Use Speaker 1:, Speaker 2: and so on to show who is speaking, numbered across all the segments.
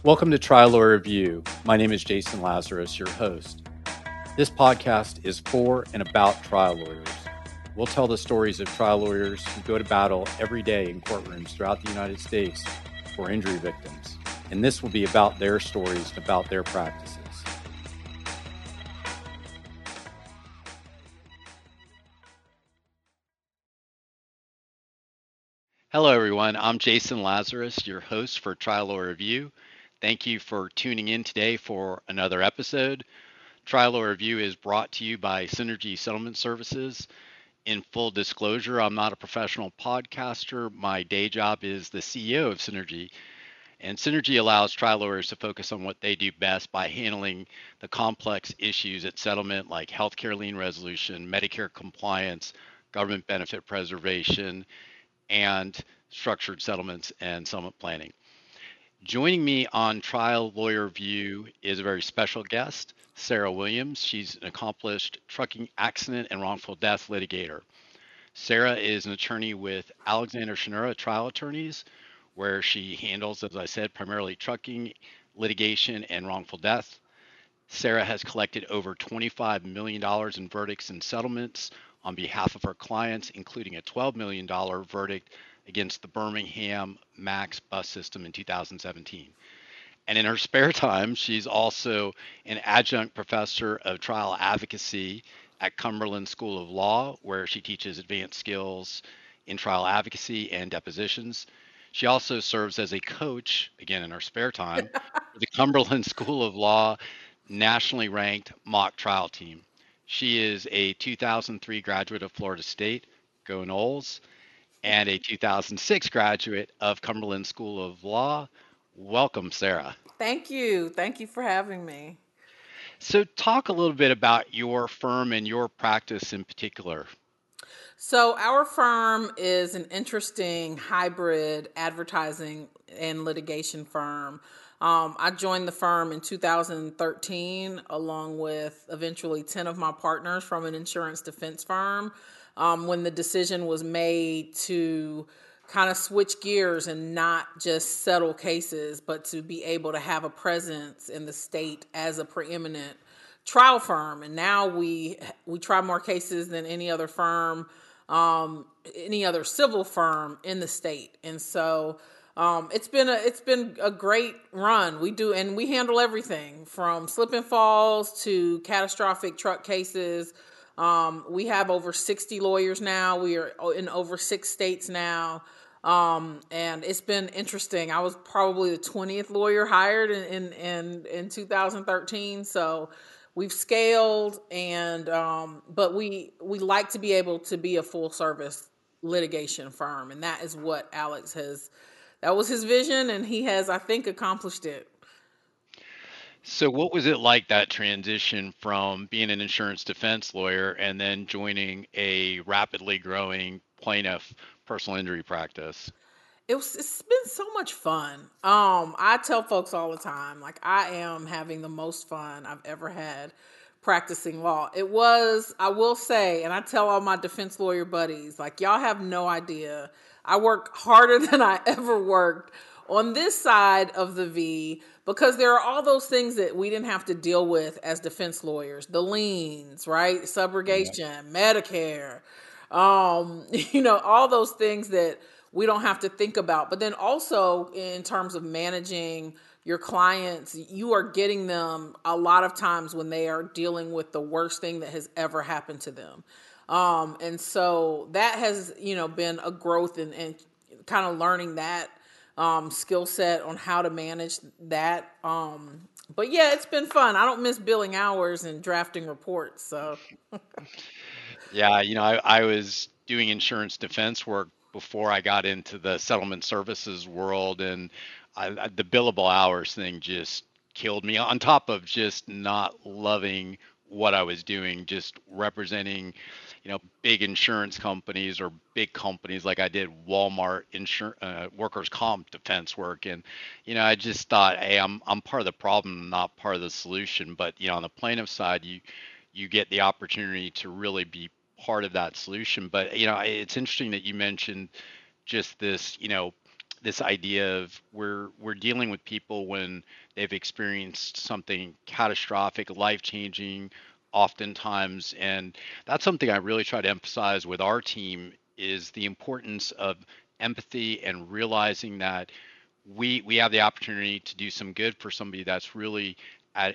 Speaker 1: Welcome to Trial Lawyer Review. My name is Jason Lazarus, your host. This podcast is for and about trial lawyers. We'll tell the stories of trial lawyers who go to battle every day in courtrooms throughout the United States for injury victims. And this will be about their stories and about their practices. Hello, everyone. I'm Jason Lazarus, your host for Trial Lawyer Review. Thank you for tuning in today for another episode. Trial Lawyer Review is brought to you by Synergy Settlement Services. In full disclosure, I'm not a professional podcaster. My day job is the CEO of Synergy. And Synergy allows trial lawyers to focus on what they do best by handling the complex issues at settlement like healthcare lien resolution, Medicare compliance, government benefit preservation, and structured settlements and settlement planning. Joining me on Trial Lawyer Review is a very special guest, Sarah Williams. She's an accomplished trucking accident and wrongful death litigator. Sarah is an attorney with Alexander Shinura Trial Attorneys, where she handles, as I said, primarily trucking, litigation, and wrongful death. Sarah has collected over $25 million in verdicts and settlements on behalf of her clients, including a $12 million verdict against the Birmingham Max bus system in 2017. And in her spare time, she's also an adjunct professor of trial advocacy at Cumberland School of Law, where she teaches advanced skills in trial advocacy and depositions. She also serves as a coach, again in her spare time, for the Cumberland School of Law nationally ranked mock trial team. She is a 2003 graduate of Florida State, go Noles, and a 2006 graduate of Cumberland School of Law. Welcome, Sarah.
Speaker 2: Thank you. Thank you for having me.
Speaker 1: So, talk a little bit about your firm and your practice in particular.
Speaker 2: So, our firm is an interesting hybrid advertising and litigation firm. I joined the firm in 2013, along with eventually 10 of my partners from an insurance defense firm, when the decision was made to kind of switch gears and not just settle cases, but to be able to have a presence in the state as a preeminent trial firm. And now we try more cases than any other firm, any other civil firm in the state. And so it's been a great run. We handle everything from slip and falls to catastrophic truck cases. We have over 60 lawyers now. We are in over 6 states now. And it's been interesting. I was probably the 20th lawyer hired in 2013. So we've scaled, and but we like to be able to be a full service litigation firm, and that is what Alex has. That was his vision, and he has, I think, accomplished it.
Speaker 1: So, what was it like that transition from being an insurance defense lawyer and then joining a rapidly growing plaintiff personal injury practice?
Speaker 2: It's been so much fun. I tell folks all the time, like, I am having the most fun I've ever had practicing law. It was, I will say, and I tell all my defense lawyer buddies, like, y'all have no idea. I work harder than I ever worked on this side of the V, because there are all those things that we didn't have to deal with as defense lawyers: the liens, right? Subrogation, Medicare, all those things that we don't have to think about. But then also, in terms of managing your clients, you are getting them a lot of times when they are dealing with the worst thing that has ever happened to them. And so that has, been a growth and kind of learning that skill set on how to manage that. But yeah, it's been fun. I don't miss billing hours and drafting reports. So
Speaker 1: Yeah, I was doing insurance defense work before I got into the settlement services world, and the billable hours thing just killed me. On top of just not loving what I was doing, just representing, big insurance companies or big companies like I did Walmart workers' comp defense work, and I just thought, hey, I'm part of the problem, not part of the solution. But on the plaintiff side, you get the opportunity to really be part of that solution. But it's interesting that you mentioned just this, this idea of we're dealing with people when they've experienced something catastrophic, life-changing, oftentimes, and that's something I really try to emphasize with our team is the importance of empathy and realizing that we have the opportunity to do some good for somebody that's really at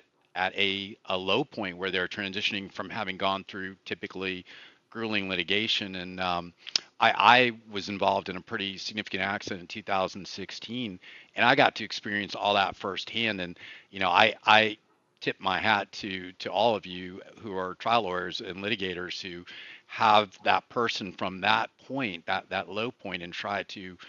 Speaker 1: a low point where they're transitioning from having gone through typically grueling litigation. And I was involved in a pretty significant accident in 2016, and I got to experience all that firsthand. And I tip my hat to all of you who are trial lawyers and litigators who have that person from that point, that low point, and try to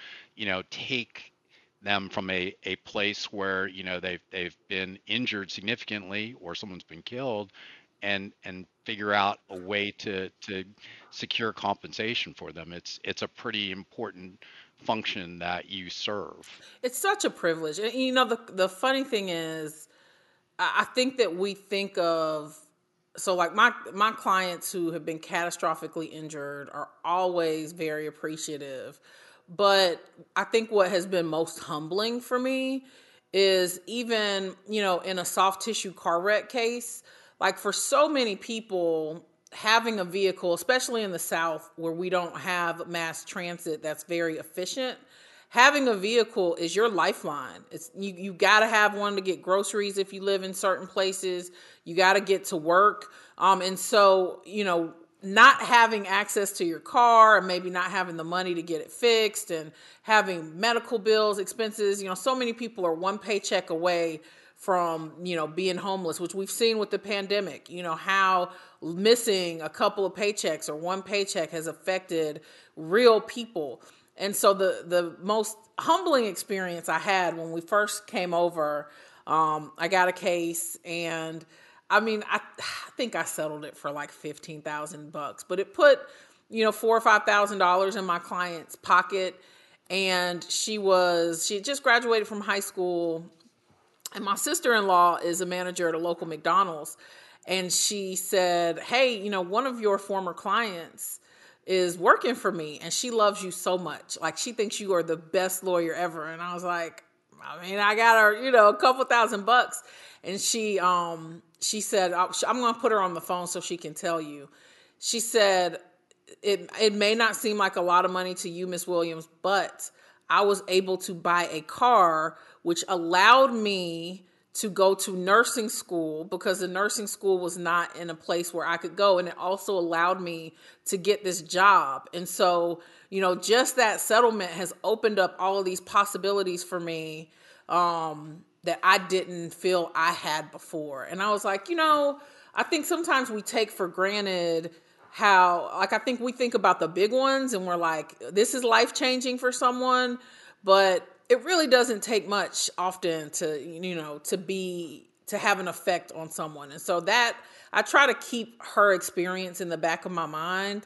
Speaker 1: take them from a place where they've been injured significantly or someone's been killed, and figure out a way to secure compensation for them. It's a pretty important function that you serve.
Speaker 2: It's such a privilege. And the funny thing is, I think that we think of, so like my clients who have been catastrophically injured are always very appreciative. But I think what has been most humbling for me is even, in a soft tissue car wreck case, like for so many people, having a vehicle, especially in the South where we don't have mass transit that's very efficient, having a vehicle is your lifeline. It's you got to have one to get groceries if you live in certain places. You got to get to work. And so, not having access to your car and maybe not having the money to get it fixed and having medical bills, expenses, so many people are one paycheck away from, being homeless, which we've seen with the pandemic, how missing a couple of paychecks or one paycheck has affected real people. And so the most humbling experience I had when we first came over, I got a case, and I think I settled it for like $15,000, but it put, $4,000 or $5,000 in my client's pocket. And she had just graduated from high school, and my sister-in-law is a manager at a local McDonald's. And she said, hey, one of your former clients is working for me, and she loves you so much. Like, she thinks you are the best lawyer ever. And I was like, I got her, a couple $1,000. And she said, I'm going to put her on the phone so she can tell you. She said, it may not seem like a lot of money to you, Miss Williams, but I was able to buy a car, which allowed me to go to nursing school because the nursing school was not in a place where I could go. And it also allowed me to get this job. And so, just that settlement has opened up all of these possibilities for me that I didn't feel I had before. And I was like, I think sometimes we take for granted how, like, I think we think about the big ones and we're like, this is life-changing for someone, but it really doesn't take much often to to have an effect on someone. And so that I try to keep her experience in the back of my mind,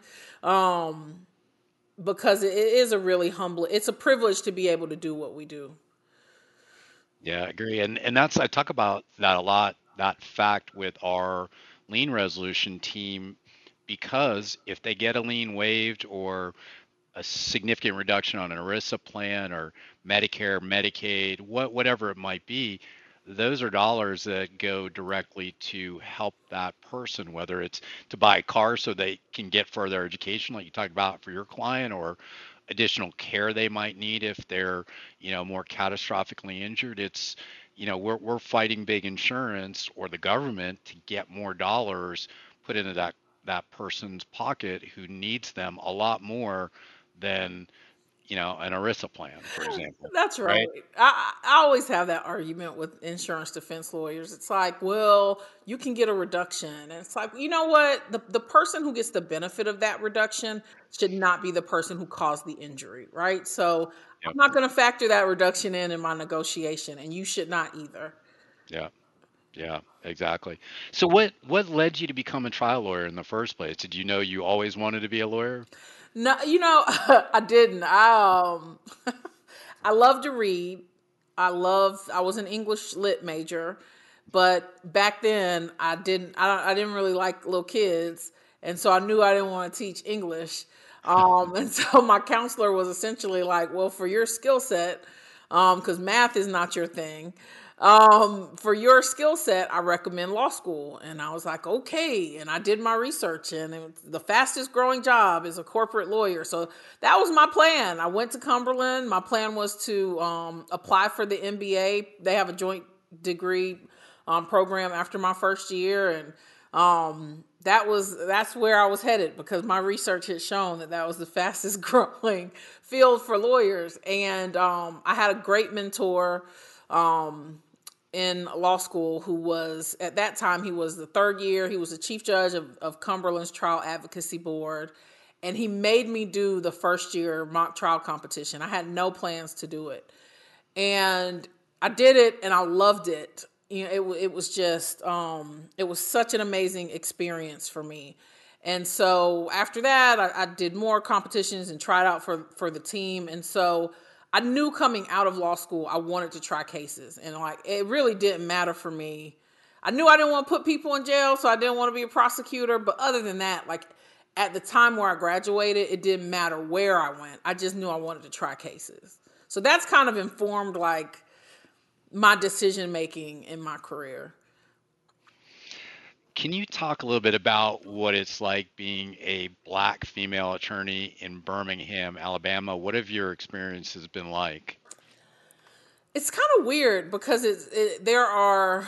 Speaker 2: because it is it's a privilege to be able to do what we do.
Speaker 1: Yeah, I agree. And that's I talk about that a lot, that fact with our lien resolution team, because if they get a lien waived or a significant reduction on an ERISA plan or Medicare, Medicaid, whatever it might be, those are dollars that go directly to help that person, whether it's to buy a car so they can get further education, like you talked about for your client, or additional care they might need if they're, more catastrophically injured. It's, we're fighting big insurance or the government to get more dollars put into that person's pocket who needs them a lot more than, an ERISA plan, for example,
Speaker 2: That's right.
Speaker 1: right?
Speaker 2: I always have that argument with insurance defense lawyers. It's like, well, you can get a reduction. And it's like, you know what? The person who gets the benefit of that reduction should not be the person who caused the injury, right? So I'm
Speaker 1: Yep.
Speaker 2: not going to factor that reduction in my negotiation, and you should not either.
Speaker 1: Yeah. Yeah, exactly. So what led you to become a trial lawyer in the first place? Did you know you always wanted to be a lawyer?
Speaker 2: No, I didn't. I love to read. I was an English lit major, but back then I didn't really like little kids, and so I knew I didn't want to teach English. And so my counselor was essentially like, well, for your skill set, because math is not your thing, for your skill set, I recommend law school. And I was like, okay. And I did my research, and the fastest growing job is a corporate lawyer. So that was my plan. I went to Cumberland. My plan was to apply for the MBA. They have a joint degree program after my first year, and that's where I was headed, because my research had shown that was the fastest growing field for lawyers. And I had a great mentor in law school who was, at that time, he was the third year. He was the chief judge of Cumberland's Trial Advocacy Board. And he made me do the first year mock trial competition. I had no plans to do it. And I did it, and I loved it. It was just it was such an amazing experience for me. And so after that, I did more competitions and tried out for the team. And so I knew coming out of law school, I wanted to try cases, and like it really didn't matter for me. I knew I didn't want to put people in jail, so I didn't want to be a prosecutor. But other than that, like at the time where I graduated, it didn't matter where I went. I just knew I wanted to try cases. So that's kind of informed like my decision making in my career.
Speaker 1: Can you talk a little bit about what it's like being a black female attorney in Birmingham, Alabama? What have your experiences been like?
Speaker 2: It's kind of weird because there are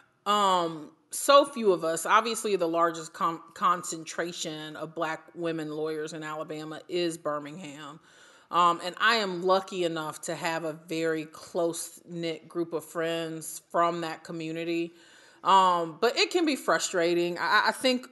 Speaker 2: so few of us. Obviously, the largest concentration of black women lawyers in Alabama is Birmingham. And I am lucky enough to have a very close knit group of friends from that community. But it can be frustrating. I think,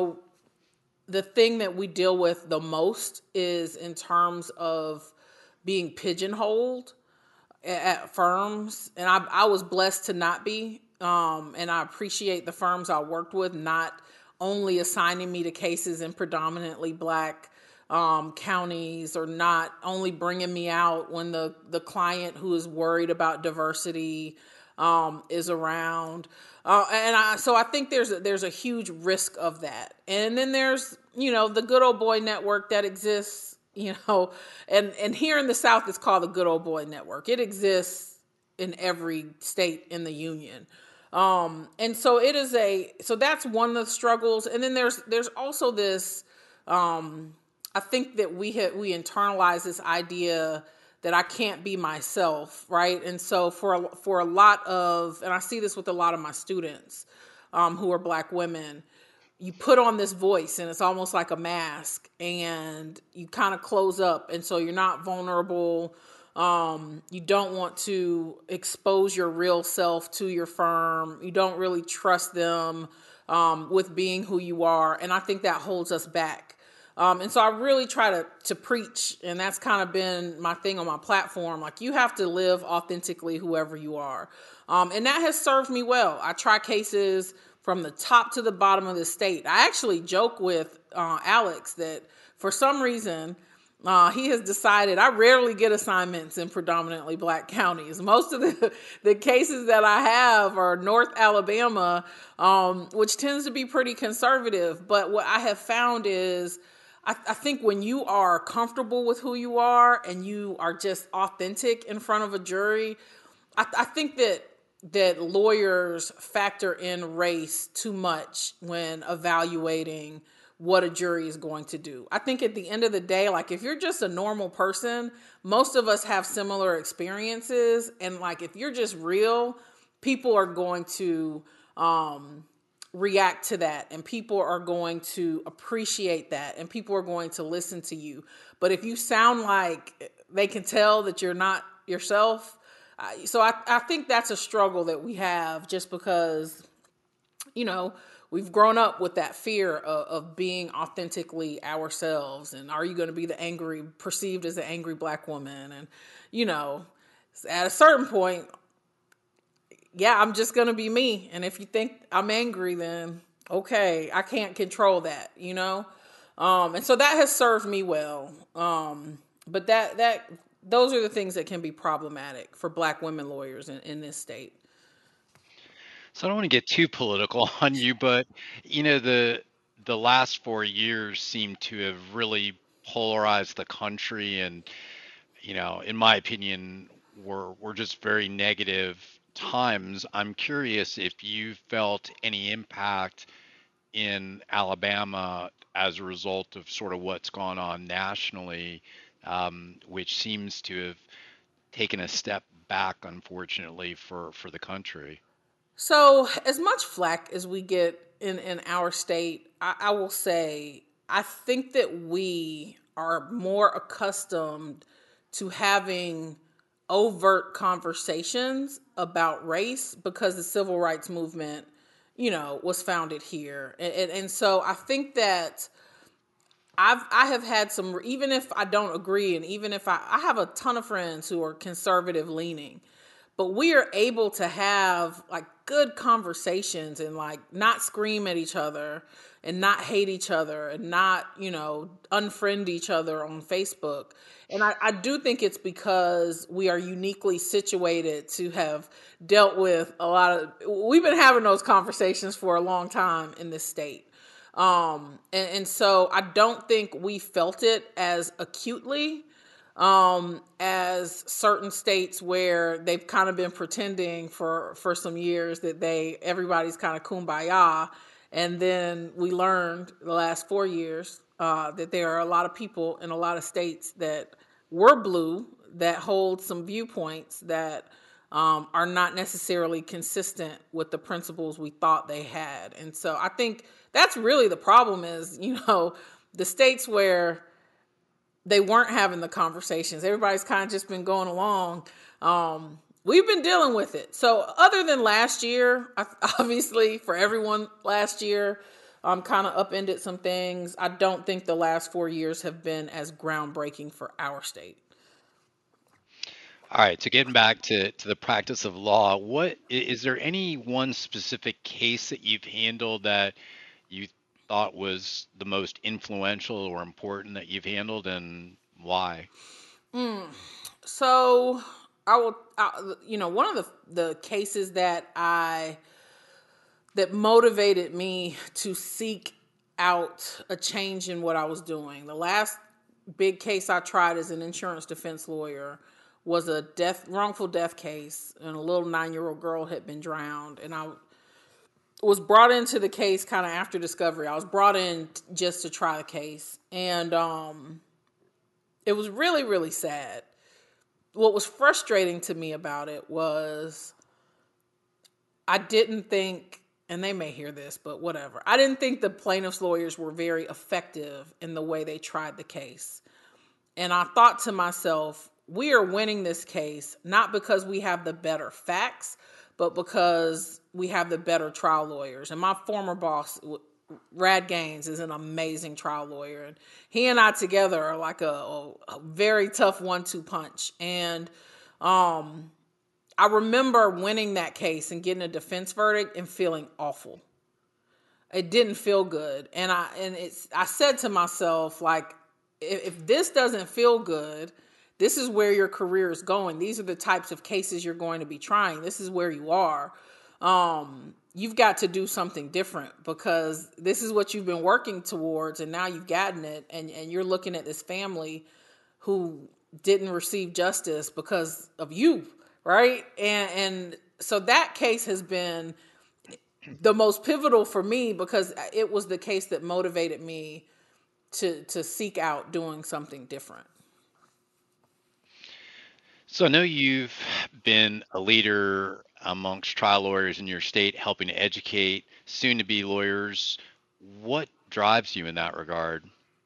Speaker 2: the thing that we deal with the most is in terms of being pigeonholed at firms. And I was blessed to not be. And I appreciate the firms I worked with not only assigning me to cases in predominantly black counties, or not only bringing me out when the client who is worried about diversity is around. So I think there's a huge risk of that. And then there's, the good old boy network that exists, and here in the South it's called the good old boy network. It exists in every state in the union. And so so that's one of the struggles. And then there's also this, I think that we internalize this idea that I can't be myself, right? And so for a lot of, and I see this with a lot of my students who are black women, you put on this voice, and it's almost like a mask, and you kind of close up, and so you're not vulnerable. You don't want to expose your real self to your firm. You don't really trust them with being who you are, and I think that holds us back. And so I really try to preach, and that's kind of been my thing on my platform. Like, you have to live authentically whoever you are. And that has served me well. I try cases from the top to the bottom of the state. I actually joke with Alex that for some reason, he has decided I rarely get assignments in predominantly black counties. Most of the cases that I have are North Alabama, which tends to be pretty conservative. But what I have found is, I think when you are comfortable with who you are and you are just authentic in front of a jury, I think that lawyers factor in race too much when evaluating what a jury is going to do. I think at the end of the day, like, if you're just a normal person, most of us have similar experiences. And like, if you're just real, people are going to react to that, and people are going to appreciate that, and people are going to listen to you. But if you sound like they can tell that you're not yourself, so I think that's a struggle that we have, just because, we've grown up with that fear of being authentically ourselves. And are you going to be perceived as an angry black woman? And, at a certain point, yeah, I'm just going to be me. And if you think I'm angry, then okay, I can't control that, And so that has served me well. But those are the things that can be problematic for black women lawyers in this state.
Speaker 1: So I don't want to get too political on you, but the last 4 years seem to have really polarized the country, and in my opinion, were just very negative times. I'm curious if you felt any impact in Alabama as a result of sort of what's gone on nationally, which seems to have taken a step back, unfortunately, for the country.
Speaker 2: So, as much flack as we get in our state, I will say I think that we are more accustomed to having overt conversations about race because the civil rights movement, was founded here. And so I think that I have had some, even if I don't agree, and even if I have a ton of friends who are conservative leaning, but we are able to have like good conversations and like not scream at each other and not hate each other and not, unfriend each other on Facebook. And I do think it's because we are uniquely situated to have dealt with we've been having those conversations for a long time in this state. And so I don't think we felt it as acutely as certain states where they've kind of been pretending for some years that everybody's kind of kumbaya. And then we learned the last 4 years that there are a lot of people in a lot of states that were blue that hold some viewpoints that are not necessarily consistent with the principles we thought they had. And so I think that's really the problem is, the states where they weren't having the conversations, everybody's kind of just been going along. We've been dealing with it. So other than last year, obviously for everyone last year, kind of upended some things. I don't think the last 4 years have been as groundbreaking for our state.
Speaker 1: All right, so getting back to the practice of law, is there any one specific case that you've handled that you thought was the most influential or important that you've handled, and why?
Speaker 2: So one of the cases that motivated me to seek out a change in what I was doing. The last big case I tried as an insurance defense lawyer was a wrongful death case, and a little 9-year-old girl had been drowned. And I was brought into the case kind of after discovery. I was brought in just to try the case, and it was really, really sad. What was frustrating to me about it was I didn't think, and they may hear this, but whatever. I didn't think the plaintiff's lawyers were very effective in the way they tried the case. And I thought to myself, we are winning this case not because we have the better facts, but because we have the better trial lawyers. And my former boss, Rad Gaines, is an amazing trial lawyer. And he and I together are like a very tough 1-2 punch. And I remember winning that case and getting a defense verdict and feeling awful. It didn't feel good. And I said to myself, like, if this doesn't feel good, this is where your career is going. These are the types of cases you're going to be trying. This is where you are. You've got to do something different because this is what you've been working towards, and now you've gotten it, and you're looking at this family who didn't receive justice because of you, right? And so that case has been the most pivotal for me because it was the case that motivated me to seek out doing something different.
Speaker 1: So I know you've been a leader amongst trial lawyers in your state, helping to educate soon-to-be lawyers. What drives you in that regard?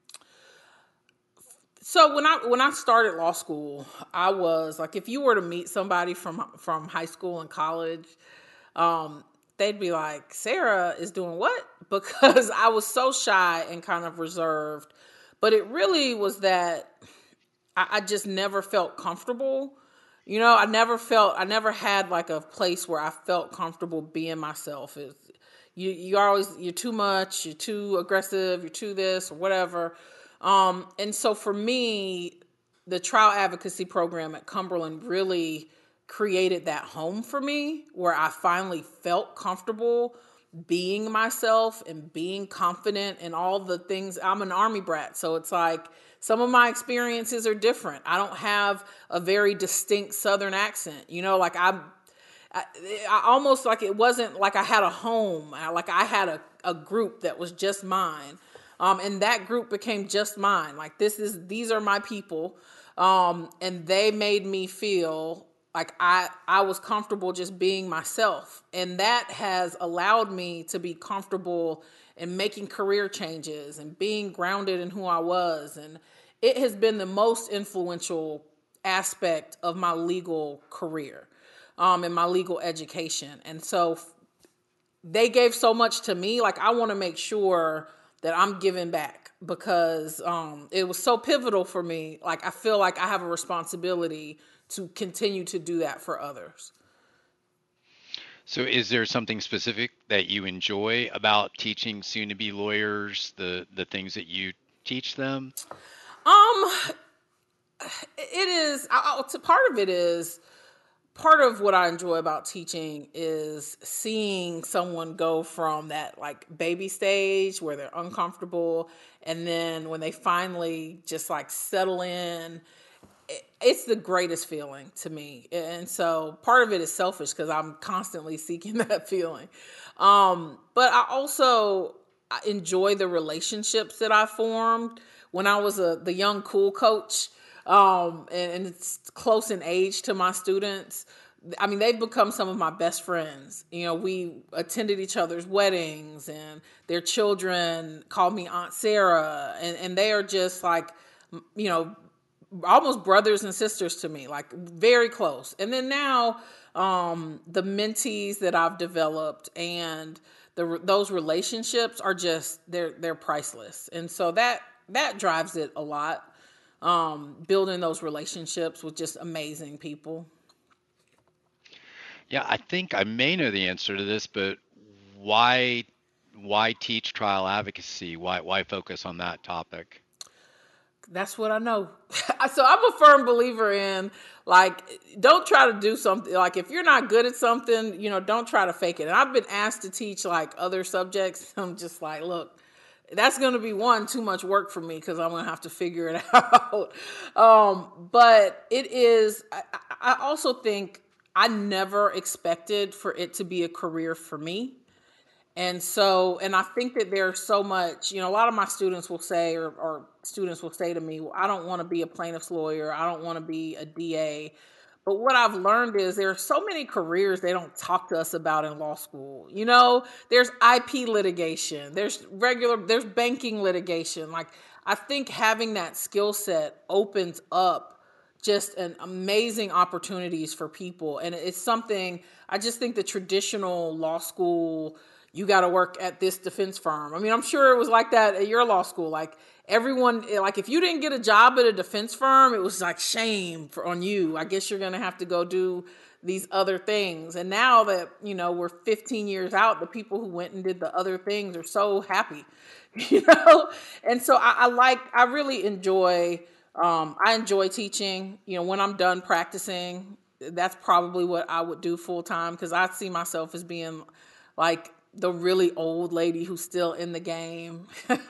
Speaker 2: So when I started law school, I was like, if you were to meet somebody from high school and college, they'd be like, Sarah is doing what? Because I was so shy and kind of reserved. But it really was that I just never felt comfortable. I never had like a place where I felt comfortable being myself. You're too much, you're too aggressive, you're too this or whatever. And so for me, the trial advocacy program at Cumberland really created that home for me where I finally felt comfortable being myself and being confident in all the things. I'm an Army brat, so it's like some of my experiences are different. I don't have a very distinct Southern accent, like I almost like it wasn't like I had a home. Like I had a group that was just mine. And that group became just mine. Like these are my people. And they made me feel like I was comfortable just being myself. And that has allowed me to be comfortable in making career changes and being grounded in who I was. And it has been the most influential aspect of my legal career, in my legal education. And so they gave so much to me. Like I want to make sure that I'm giving back because it was so pivotal for me. Like I feel like I have a responsibility to continue to do that for others.
Speaker 1: So is there something specific that you enjoy about teaching soon-to-be lawyers, the things that you teach them?
Speaker 2: Um, it is. Part of what I enjoy about teaching is seeing someone go from that like baby stage where they're uncomfortable, and then when they finally just like settle in, it's the greatest feeling to me. And so part of it is selfish because I'm constantly seeking that feeling. But I enjoy the relationships that I formed when I was the young cool coach. And it's close in age to my students. I mean, they've become some of my best friends. We attended each other's weddings, and their children called me Aunt Sarah, and they are just like, you know, almost brothers and sisters to me, like very close. And then now, the mentees that I've developed and those relationships are just they're priceless, and so that drives it a lot. Building those relationships with just amazing people.
Speaker 1: Yeah, I think I may know the answer to this, but why why teach trial advocacy? Why focus on that topic?
Speaker 2: That's what I know. So I'm a firm believer in like, don't try to do something. Like if you're not good at something, don't try to fake it. And I've been asked to teach like other subjects. I'm just like, look, that's going to be too much work for me because I'm going to have to figure it out. But it is, I also think I never expected for it to be a career for me. And I think that there's so much, a lot of my students will say, or students will say to me, well, I don't want to be a plaintiff's lawyer. I don't want to be a DA. But what I've learned is there are so many careers they don't talk to us about in law school. There's IP litigation, there's banking litigation. Like, I think having that skill set opens up just an amazing opportunities for people. And it's something I just think the traditional law school, you got to work at this defense firm. I mean, I'm sure it was like that at your law school. Like everyone, like if you didn't get a job at a defense firm, it was like shame on you. I guess you're going to have to go do these other things. And now that, we're 15 years out, the people who went and did the other things are so happy, you know? And so I really enjoy, I enjoy teaching. When I'm done practicing, that's probably what I would do full time because I see myself as being like the really old lady who's still in the game,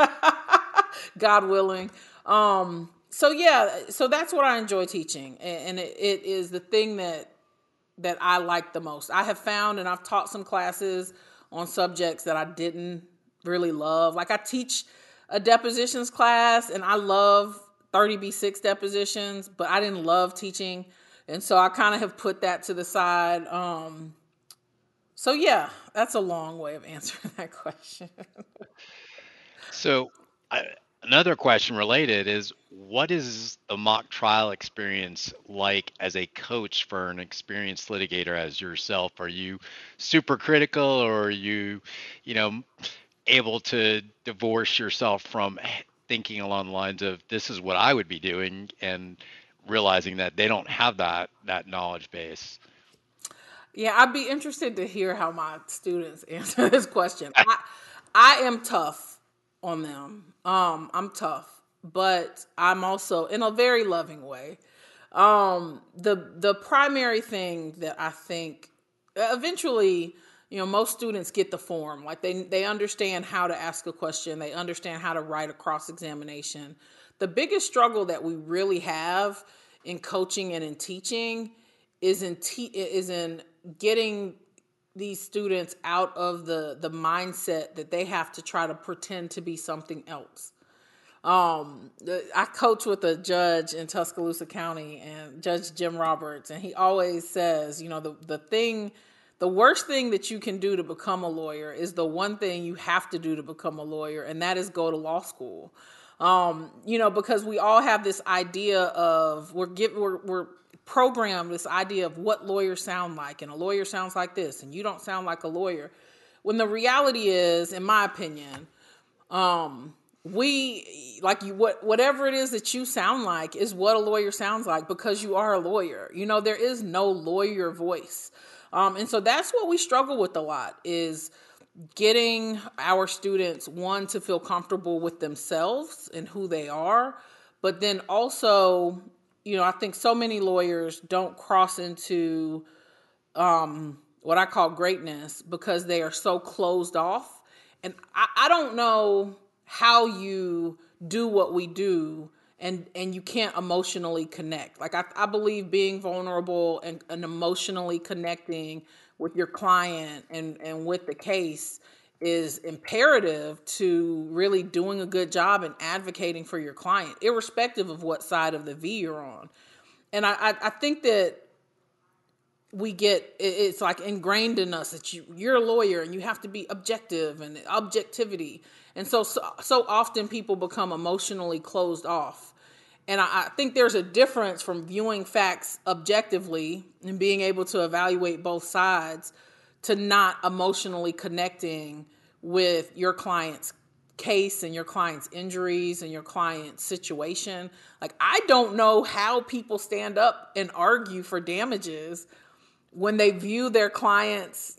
Speaker 2: God willing. So yeah, so that's what I enjoy teaching, and it is the thing that I like the most. I have found, and I've taught some classes on subjects that I didn't really love. Like I teach a depositions class, and I love 30B6 depositions, but I didn't love teaching, and so I kind of have put that to the side. So yeah, that's a long way of answering that question.
Speaker 1: So, I, another question related is what is the mock trial experience like as a coach for an experienced litigator as yourself? Are you super critical, or are you, you know, able to divorce yourself from thinking along the lines of this is what I would be doing and realizing that they don't have that knowledge base?
Speaker 2: Yeah, I'd be interested to hear how my students answer this question. I am tough on them. I'm tough, but I'm also in a very loving way. The primary thing that I think eventually, most students get the form. Like they understand how to ask a question. They understand how to write a cross-examination. The biggest struggle that we really have in coaching and in teaching is in getting these students out of the mindset that they have to try to pretend to be something else. I coach with a judge in Tuscaloosa County, and Judge Jim Roberts, and he always says, the worst thing that you can do to become a lawyer is the one thing you have to do to become a lawyer, and that is go to law school. Because we all have this idea of we're programmed this idea of what lawyers sound like, and a lawyer sounds like this, and you don't sound like a lawyer. When the reality is, in my opinion, whatever it is that you sound like is what a lawyer sounds like, because you are a lawyer. There is no lawyer voice. And so that's what we struggle with a lot, is getting our students, one, to feel comfortable with themselves and who they are. But then also, I think so many lawyers don't cross into what I call greatness because they are so closed off. And I don't know how you do what we do and you can't emotionally connect. Like I believe being vulnerable and emotionally connecting with your client and with the case is imperative to really doing a good job and advocating for your client, irrespective of what side of the V you're on. And I think that it's like ingrained in us that you're a lawyer and you have to be objective and objectivity. And so often people become emotionally closed off. And I think there's a difference from viewing facts objectively and being able to evaluate both sides to not emotionally connecting with your client's case and your client's injuries and your client's situation. Like, I don't know how people stand up and argue for damages when they view their clients,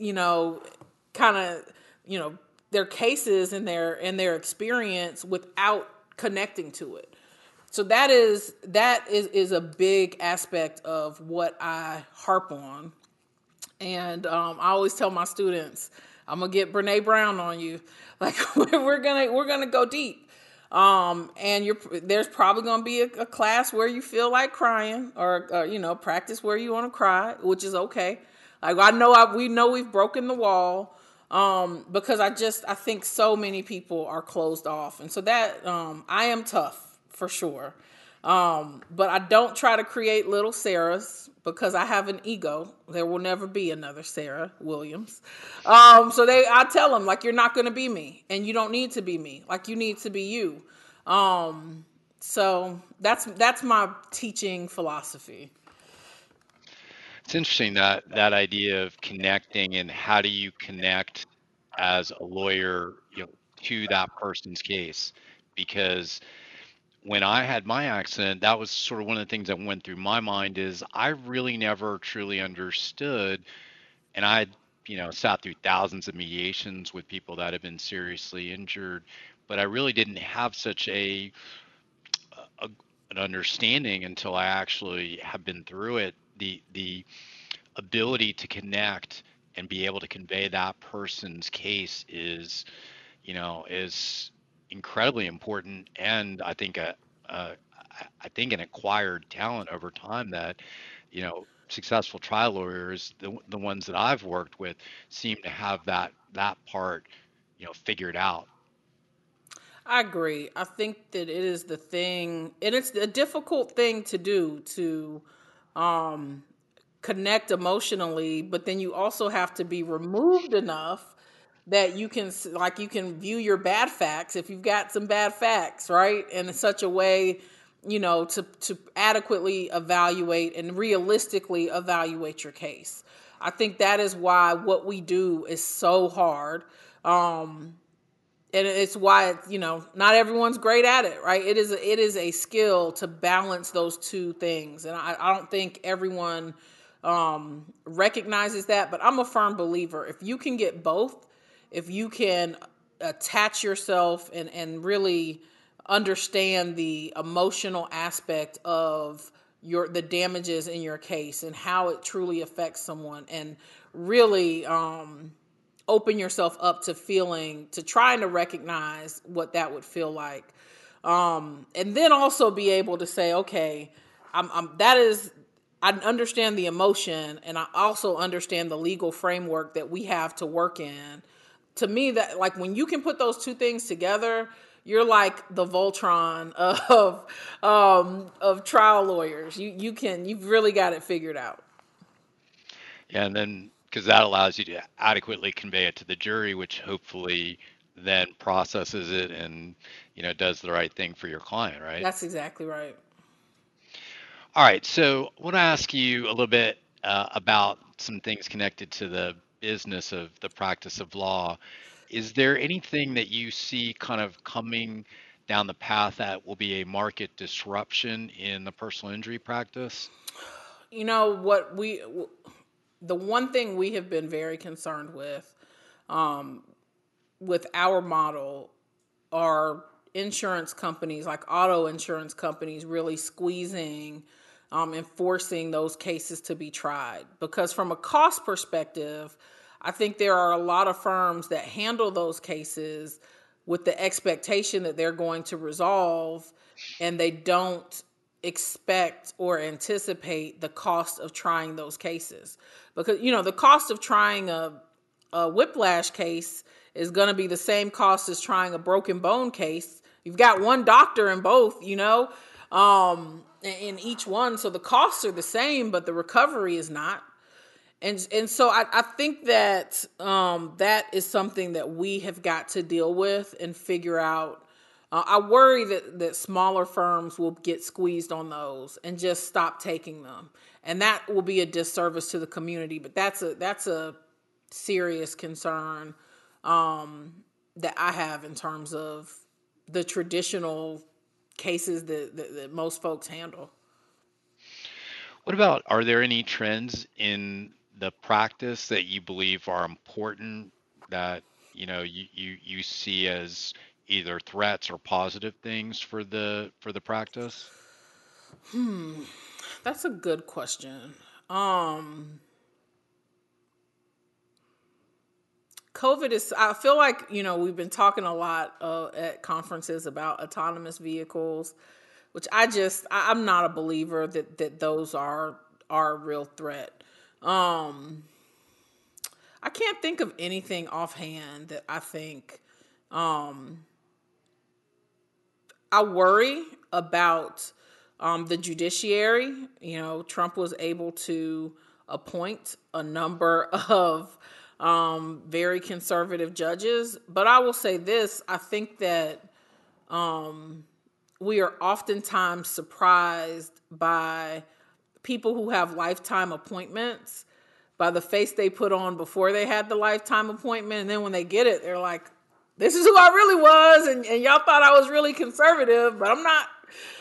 Speaker 2: their cases and their experience without connecting to it. So that is a big aspect of what I harp on. And I always tell my students, I'm gonna get Brene Brown on you. Like we're gonna go deep. And there's probably gonna be a class where you feel like crying, or practice where you want to cry, which is okay. Like we know we've broken the wall, because I think so many people are closed off, and so that I am tough for sure. But I don't try to create little Sarahs because I have an ego. There will never be another Sarah Williams. I tell them, like, you're not going to be me, and you don't need to be me. Like, you need to be you. So that's my teaching philosophy.
Speaker 1: It's interesting that idea of connecting, and how do you connect as a lawyer, to that person's case? Because when I had my accident, that was sort of one of the things that went through my mind, is I really never truly understood. And I, sat through thousands of mediations with people that have been seriously injured, but I really didn't have such an understanding until I actually have been through it. The ability to connect and be able to convey that person's case is incredibly important, and I think an acquired talent over time that successful trial lawyers, the ones that I've worked with, seem to have that part figured out.
Speaker 2: I agree. I think that it is the thing, and it's a difficult thing to do, to connect emotionally, but then you also have to be removed enough that you can view your bad facts, if you've got some bad facts, right, in such a way, to adequately evaluate and realistically evaluate your case. I think that is why what we do is so hard. And it's why, not everyone's great at it, right? It is a skill to balance those two things. And I don't think everyone recognizes that, but I'm a firm believer. If you can get both, if you can attach yourself and really understand the emotional aspect of the damages in your case and how it truly affects someone, and really open yourself up to feeling, to trying to recognize what that would feel like. And then also be able to say, okay, that is, I understand the emotion, and I also understand the legal framework that we have to work in. To me, that, like, when you can put those two things together, you're like the Voltron of trial lawyers. You've really got it figured out.
Speaker 1: And then because that allows you to adequately convey it to the jury, which hopefully then processes it and does the right thing for your client, right?
Speaker 2: That's exactly right.
Speaker 1: All right, so I want to ask you a little bit about some things connected to the business of the practice of law. Is there anything that you see kind of coming down the path that will be a market disruption in the personal injury practice?
Speaker 2: You know what we The one thing we have been very concerned with our model are insurance companies, like auto insurance companies, really squeezing and forcing those cases to be tried. Because from a cost perspective, I think there are a lot of firms that handle those cases with the expectation that they're going to resolve, and they don't expect or anticipate the cost of trying those cases. Because, the cost of trying a whiplash case is going to be the same cost as trying a broken bone case. You've got one doctor in both, in each one. So the costs are the same, but the recovery is not. And so I think that that is something that we have got to deal with and figure out. I worry that smaller firms will get squeezed on those and just stop taking them, and that will be a disservice to the community. But that's a serious concern that I have in terms of the traditional cases that most folks handle.
Speaker 1: What about, are there any trends in the practice that you believe are important that you see as either threats or positive things for the practice?
Speaker 2: That's a good question. Um, COVID is, I feel like, we've been talking a lot at conferences about autonomous vehicles, which I'm not a believer that those are a real threat. Um, I can't think of anything offhand that I think. I worry about the judiciary. Trump was able to appoint a number of very conservative judges. But I will say this: I think that we are oftentimes surprised by people who have lifetime appointments by the face they put on before they had the lifetime appointment. And then when they get it, they're like, this is who I really was. And y'all thought I was really conservative, but I'm not.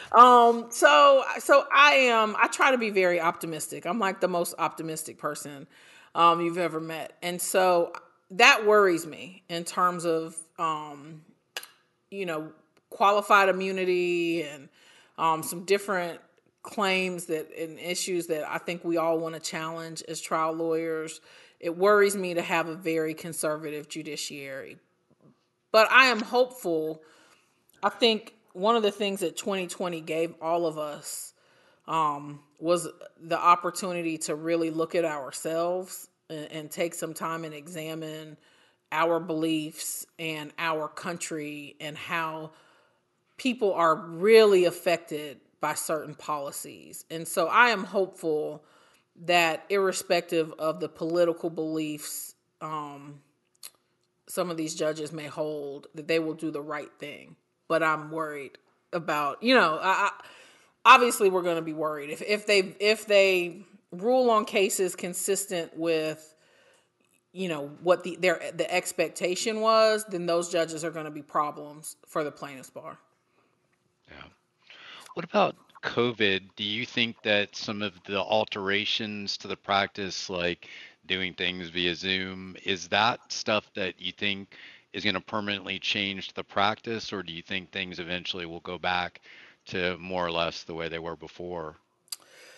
Speaker 2: I try to be very optimistic. I'm like the most optimistic person you've ever met. And so that worries me in terms of, you know, qualified immunity and some different claims that and issues that I think we all want to challenge as trial lawyers. It worries me to have a very conservative judiciary. But I am hopeful. I think one of the things that 2020 gave all of us was the opportunity to really look at ourselves and take some time and examine our beliefs and our country and how people are really affected by certain policies. And so I am hopeful that irrespective of the political beliefs some of these judges may hold, that they will do the right thing. But I'm worried about, obviously we're going to be worried if they rule on cases consistent with what the expectation was, then those judges are going to be problems for the plaintiff's bar.
Speaker 1: Yeah. What about COVID? Do you think that some of the alterations to the practice, like doing things via Zoom, is that stuff that you think is going to permanently change the practice, or do you think things eventually will go back to more or less the way they were before?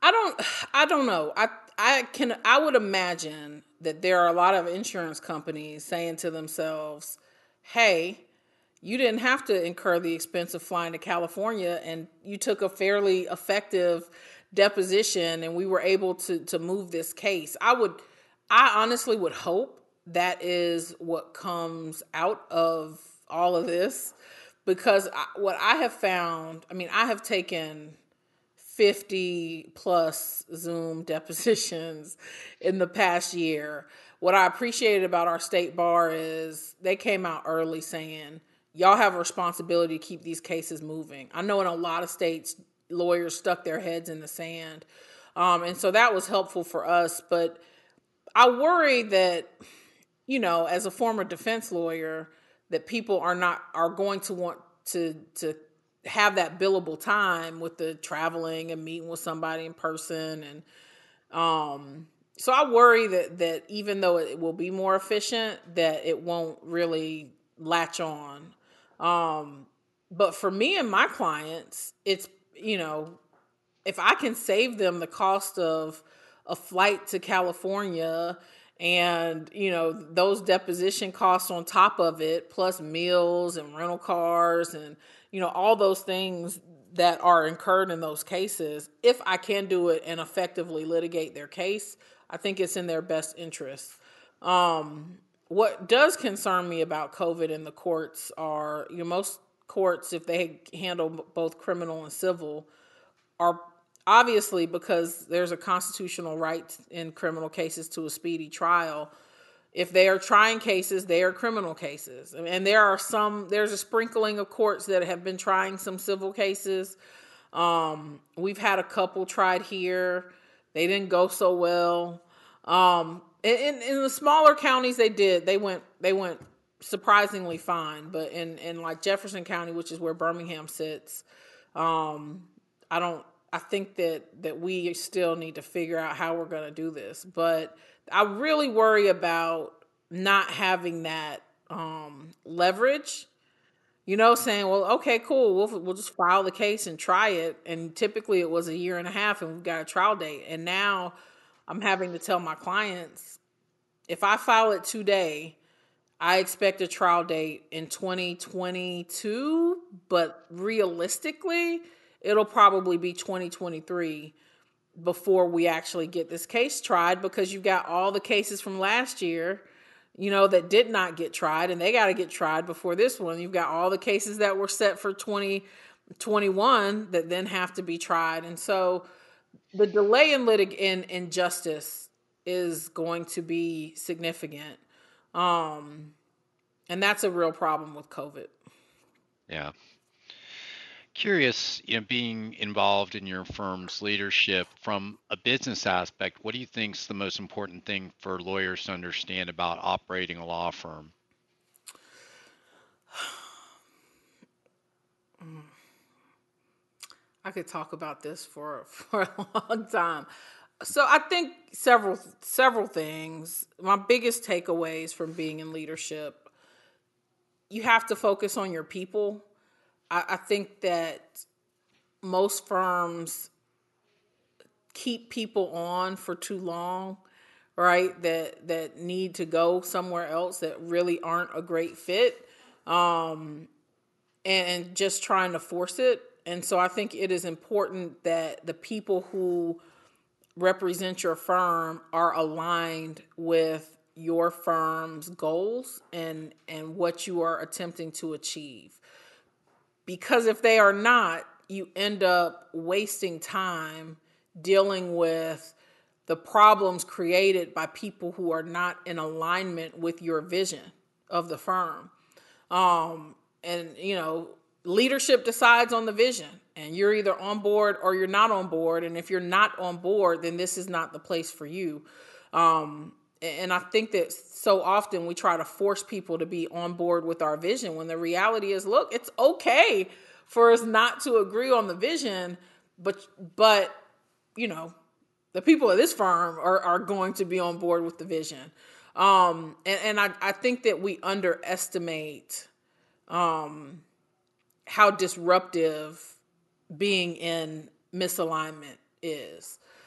Speaker 2: I don't I don't know. I would imagine that there are a lot of insurance companies saying to themselves, "Hey, you didn't have to incur the expense of flying to California, and you took a fairly effective deposition, and we were able to move this case." I honestly would hope that is what comes out of all of this, because what I have found, I mean, I have taken 50 plus Zoom depositions in the past year. What I appreciated about our state bar is they came out early saying, y'all have a responsibility to keep these cases moving. I know in a lot of states, lawyers stuck their heads in the sand. And so that was helpful for us. But I worry that, as a former defense lawyer, that people are going to want to have that billable time with the traveling and meeting with somebody in person. And so I worry that even though it will be more efficient, that it won't really latch on. But for me and my clients, it's, if I can save them the cost of a flight to California and, those deposition costs on top of it, plus meals and rental cars and, all those things that are incurred in those cases, if I can do it and effectively litigate their case, I think it's in their best interest. What does concern me about COVID in the courts are, most courts, if they handle both criminal and civil, are obviously, because there's a constitutional right in criminal cases to a speedy trial. If they are trying cases, they are criminal cases. And there's a sprinkling of courts that have been trying some civil cases. We've had a couple tried here. They didn't go so well. In the smaller counties, they went surprisingly fine. But in like Jefferson County, which is where Birmingham sits, I think that we still need to figure out how we're going to do this. But I really worry about not having that leverage, saying, well, okay, cool. We'll just file the case and try it. And typically it was a year and a half and we've got a trial date. And now I'm having to tell my clients, if I file it today, I expect a trial date in 2022, but realistically, it'll probably be 2023 before we actually get this case tried, because you've got all the cases from last year, that did not get tried, and they got to get tried before this one. You've got all the cases that were set for 2021 that then have to be tried. And so the delay in justice is going to be significant. And that's a real problem with COVID.
Speaker 1: Yeah. Curious, being involved in your firm's leadership from a business aspect, what do you think is the most important thing for lawyers to understand about operating a law firm?
Speaker 2: I could talk about this for a long time. So I think several things. My biggest takeaways from being in leadership: you have to focus on your people. I think that most firms keep people on for too long, right? That need to go somewhere else, that really aren't a great fit, and just trying to force it. And so I think it is important that the people who represent your firm are aligned with your firm's goals and what you are attempting to achieve. Because if they are not, you end up wasting time dealing with the problems created by people who are not in alignment with your vision of the firm. And leadership decides on the vision, and you're either on board or you're not on board. And if you're not on board, then this is not the place for you. And I think that so often we try to force people to be on board with our vision, when the reality is, look, it's okay for us not to agree on the vision, but the people of this firm are going to be on board with the vision. And I think that we underestimate how disruptive being in misalignment is.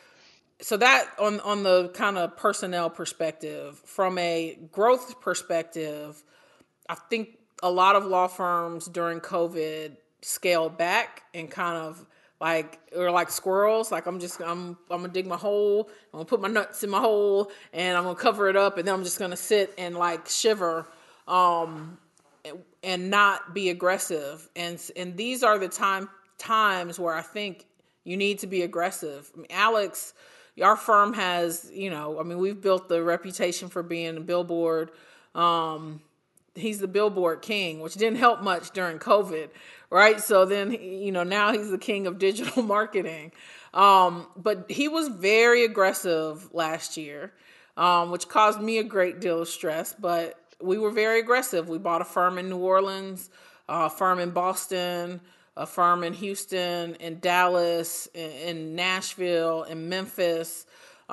Speaker 2: so that on the kind of personnel perspective. From a growth perspective, I think a lot of law firms during COVID scaled back and kind of like, or like squirrels, like I'm gonna dig my hole, I'm gonna put my nuts in my hole, and I'm gonna cover it up, and then I'm just gonna sit and like shiver, and not be aggressive. And these are the times where I think you need to be aggressive. I mean, Alex, our firm has, I mean, we've built the reputation for being a billboard. He's the billboard king, which didn't help much during COVID, right? So then, now he's the king of digital marketing. But he was very aggressive last year, which caused me a great deal of stress. But we were very aggressive. We bought a firm in New Orleans, a firm in Boston, a firm in Houston, in Dallas, in Nashville, in Memphis,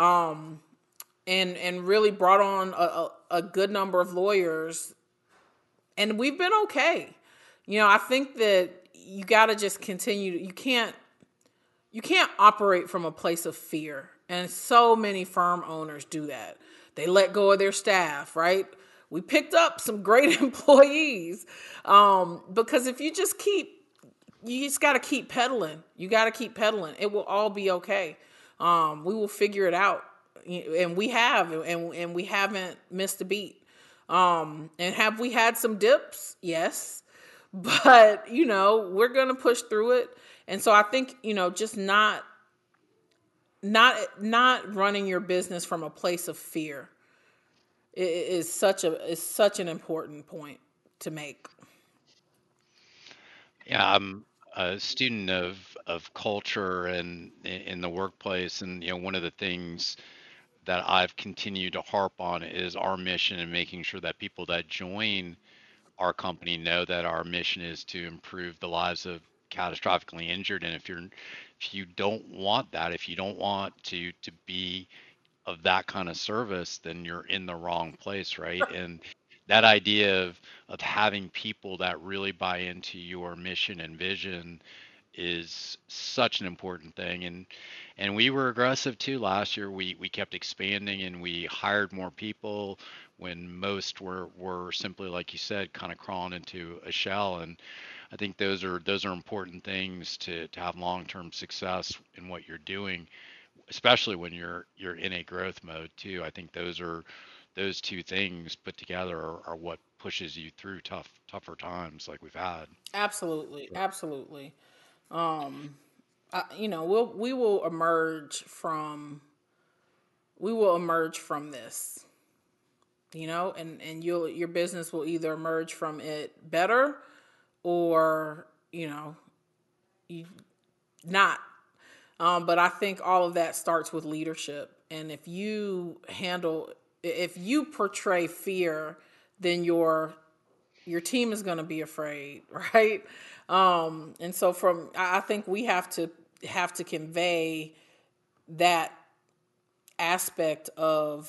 Speaker 2: and really brought on a good number of lawyers, and we've been okay. I think that you got to just continue. You can't operate from a place of fear, and so many firm owners do that. They let go of their staff, right? We picked up some great employees, because if you just got to keep pedaling. You got to keep pedaling. It will all be okay. We will figure it out, and we have, and we haven't missed a beat. And have we had some dips? Yes, but we're gonna push through it. And so I think just not running your business from a place of fear is such an important point to make.
Speaker 1: Yeah, I'm a student of culture and in the workplace, and one of the things that I've continued to harp on is our mission and making sure that people that join our company know that our mission is to improve the lives of catastrophically injured. And if you don't want that, if you don't want to be of that kind of service, then you're in the wrong place, right? And that idea of having people that really buy into your mission and vision is such an important thing. And we were aggressive too last year. We kept expanding and we hired more people when most were simply, like you said, kind of crawling into a shell. And I think those are important things to have long-term success in what you're doing, especially when you're in a growth mode too. I think those two things put together are what pushes you through tougher times like we've had.
Speaker 2: Absolutely, absolutely. We will emerge from this. And your business will either emerge from it better, or you not. But I think all of that starts with leadership. And if you portray fear, then your team is going to be afraid, right? And so I think we have to convey that aspect of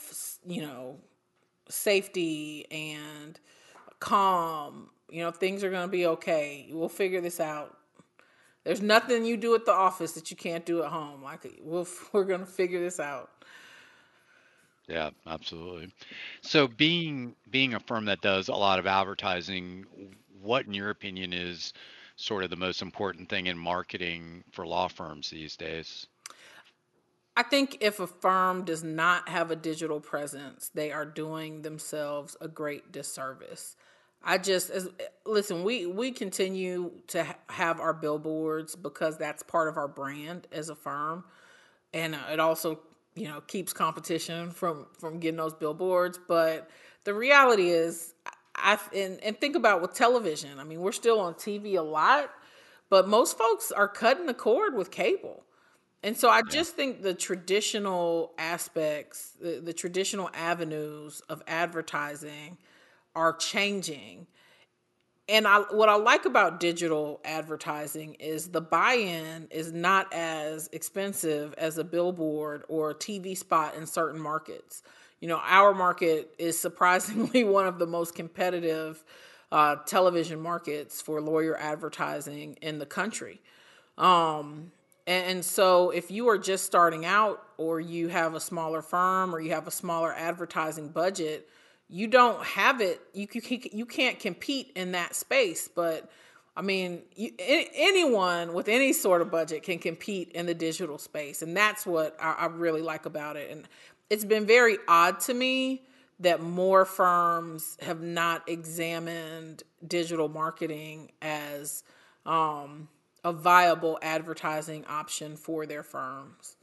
Speaker 2: safety and calm. Things are going to be okay. We'll figure this out. There's nothing you do at the office that you can't do at home. Like we're going to figure this out.
Speaker 1: Yeah, absolutely. So being a firm that does a lot of advertising, what in your opinion is sort of the most important thing in marketing for law firms these days?
Speaker 2: I think if a firm does not have a digital presence, they are doing themselves a great disservice. Listen, we continue to have our billboards because that's part of our brand as a firm, and it also keeps competition from getting those billboards. But the reality is, and think about with television. I mean, we're still on TV a lot, but most folks are cutting the cord with cable. And so I
Speaker 1: Yeah.
Speaker 2: just think the traditional aspects, the traditional avenues of advertising are changing. And what I like about digital advertising is the buy-in is not as expensive as a billboard or a TV spot in certain markets. Our market is surprisingly one of the most competitive television markets for lawyer advertising in the country. And so if you are just starting out, or you have a smaller firm, or you have a smaller advertising budget, you don't have it. You can't compete in that space. But I mean, anyone with any sort of budget can compete in the digital space. And that's what I really like about it. And it's been very odd to me that more firms have not examined digital marketing as a viable advertising option for their firms.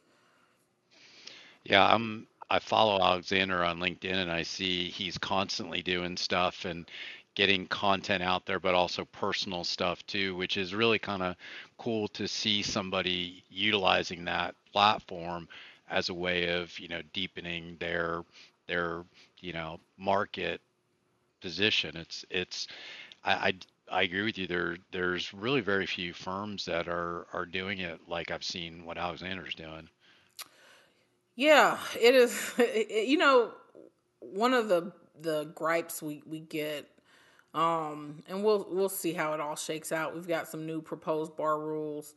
Speaker 1: Yeah, I follow Alexander on LinkedIn and I see he's constantly doing stuff and getting content out there, but also personal stuff too, which is really kind of cool to see somebody utilizing that platform as a way of, deepening their, market position. I I agree with you. There's really very few firms that are doing it like I've seen what Alexander's doing.
Speaker 2: Yeah, it is. One of the gripes we get, and we'll see how it all shakes out. We've got some new proposed bar rules.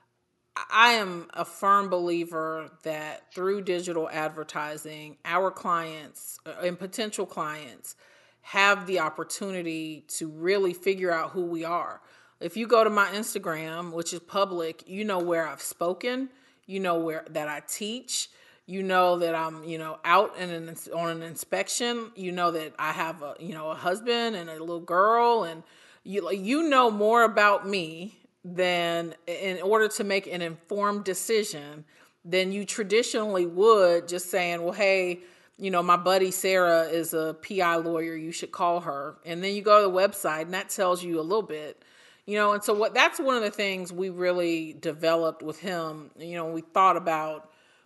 Speaker 2: I am a firm believer that through digital advertising, our clients and potential clients have the opportunity to really figure out who we are. If you go to my Instagram, which is public, you know where I've spoken, you know where that I teach, you know that I'm, out on an inspection, you know that I have a husband and a little girl, and you know more about me than in order to make an informed decision than you traditionally would just saying, well, hey, my buddy Sarah is a PI lawyer, you should call her. And then you go to the website and that tells you a little bit. And so that's one of the things we really developed with him. We thought about,